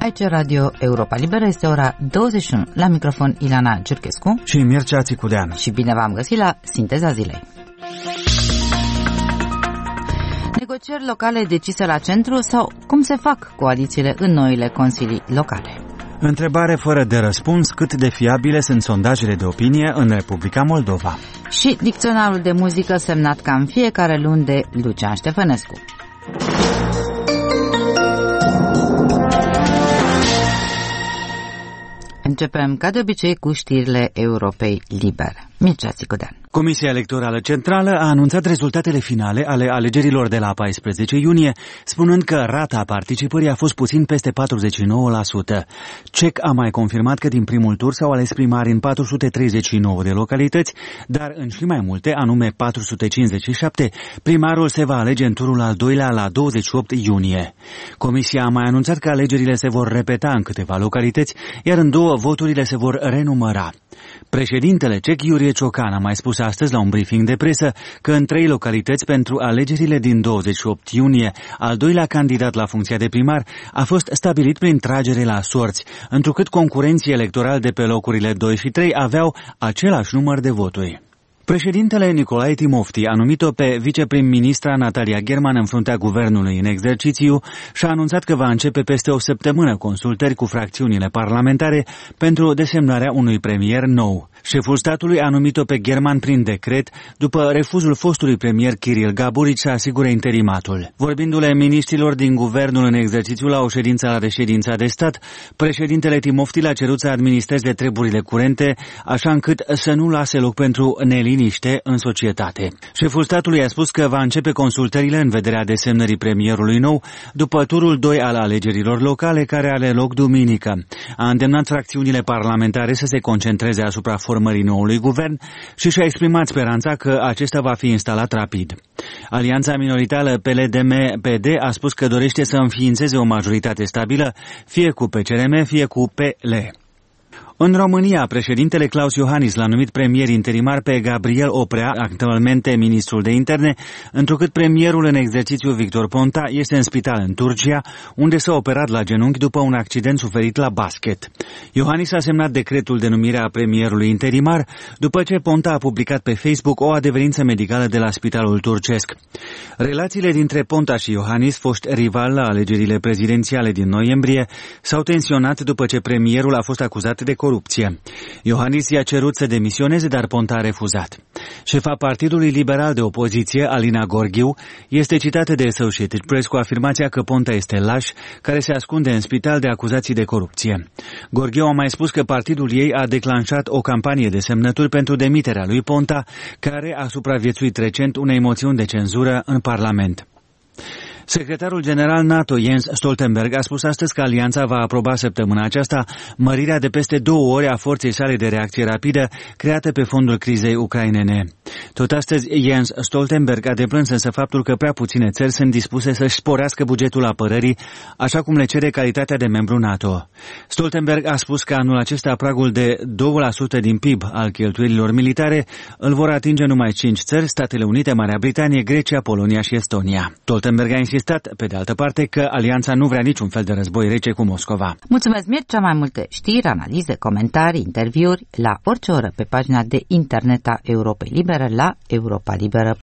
Aici Radio Europa Liberă, este ora 21. La microfon Ilana Giurchescu și Mircea Țicudean. Și bine v-am găsit la Sinteza Zilei. Negocieri locale decise la centru sau cum se fac coalițiile în noile consilii locale? Întrebare fără de răspuns, cât de fiabile sunt sondajele de opinie în Republica Moldova. Și dicționarul de muzică semnat ca în fiecare luni de Lucian Ștefănescu. Începem, ca de obicei, cu știrile Europei Libere. Mircea Țicudean. Comisia Electorală Centrală a anunțat rezultatele finale ale alegerilor de la 14 iunie, spunând că rata participării a fost puțin peste 49%. CEC a mai confirmat că din primul tur s-au ales primari în 439 de localități, dar în și mai multe, anume 457, primarul se va alege în turul al doilea la 28 iunie. Comisia a mai anunțat că alegerile se vor repeta în câteva localități, iar în două voturile se vor renumăra. Președintele CEC, Iurie Ciocan, a mai spus astăzi la un briefing de presă că în 3 localități pentru alegerile din 28 iunie, al doilea candidat la funcția de primar a fost stabilit prin tragere la sorți, întrucât concurenții electorali de pe locurile 2 și 3 aveau același număr de voturi. Președintele Nicolae Timofti a numit-o pe viceprim-ministra Natalia German în fruntea guvernului în exercițiu și a anunțat că va începe peste o săptămână consultări cu fracțiunile parlamentare pentru desemnarea unui premier nou. Șeful statului a numit-o pe German prin decret după refuzul fostului premier Kiril Gaburici să asigure interimatul. Vorbindu-le miniștrilor din guvernul în exercițiu la o ședință la reședința de stat, președintele Timofti l-a cerut să administreze treburile curente, așa încât să nu lase loc pentru neliniște în societate. Șeful statului a spus că va începe consultările în vederea desemnării premierului nou după turul 2 al alegerilor locale care are loc duminică. A îndemnat fracțiunile parlamentare să se concentreze asupra formării noului guvern și și-a exprimat speranța că acesta va fi instalat rapid. Alianța minoritară PLDM-PD a spus că dorește să înființeze o majoritate stabilă, fie cu PCRM, fie cu PL. În România, președintele Klaus Iohannis l-a numit premier interimar pe Gabriel Oprea, actualmente ministrul de interne, întrucât premierul în exercițiu Victor Ponta este în spital în Turcia, unde s-a operat la genunchi după un accident suferit la basket. Iohannis a semnat decretul de numire a premierului interimar după ce Ponta a publicat pe Facebook o adeverință medicală de la spitalul turcesc. Relațiile dintre Ponta și Iohannis, foști rival la alegerile prezidențiale din noiembrie, s-au tensionat după ce premierul a fost acuzat de corupție. Iohannis i-a cerut să demisioneze, dar Ponta a refuzat. Șefa Partidului Liberal de Opoziție, Alina Gorghiu, este citată de Associated Press cu afirmația că Ponta este laș, care se ascunde în spital de acuzații de corupție. Gorghiu a mai spus că partidul ei a declanșat o campanie de semnături pentru demiterea lui Ponta, care a supraviețuit recent unei moțiuni de cenzură în Parlament. Secretarul general NATO, Jens Stoltenberg, a spus astăzi că alianța va aproba săptămâna aceasta mărirea de peste 2 ori a forței sale de reacție rapidă creată pe fondul crizei ucrainene. Tot astăzi, Jens Stoltenberg a deplâns însă faptul că prea puține țări sunt dispuse să-și sporească bugetul apărării, așa cum le cere calitatea de membru NATO. Stoltenberg a spus că anul acesta pragul de 2% din PIB al cheltuielilor militare îl vor atinge numai 5 țări, Statele Unite, Marea Britanie, Grecia, Polonia și Estonia. Stoltenberg a insistat, pe de altă parte, că alianța nu vrea niciun fel de război rece cu Moscova. Mulțumesc, Mircea, mai multe știri, analize, comentarii, interviuri la orice oră pe pagina de internet a Europei Libere la europalibera.ro.